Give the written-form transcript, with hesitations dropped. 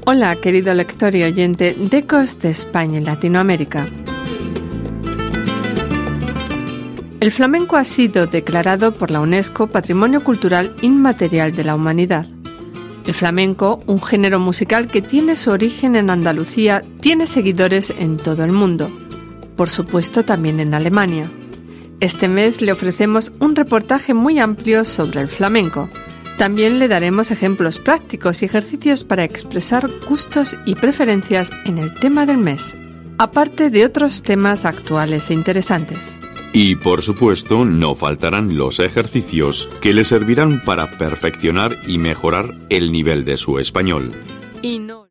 Hola, querido lector y oyente de Ecos de España y Latinoamérica. El flamenco ha sido declarado por la UNESCO Patrimonio Cultural Inmaterial de la Humanidad. El flamenco, un género musical que tiene su origen en Andalucía, tiene seguidores en todo el mundo. Por supuesto, también en Alemania. Este mes le ofrecemos un reportaje muy amplio sobre el flamenco. También le daremos ejemplos prácticos y ejercicios para expresar gustos y preferencias en el tema del mes, aparte de otros temas actuales e interesantes. Y, por supuesto, no faltarán los ejercicios que le servirán para perfeccionar y mejorar el nivel de su español. Y no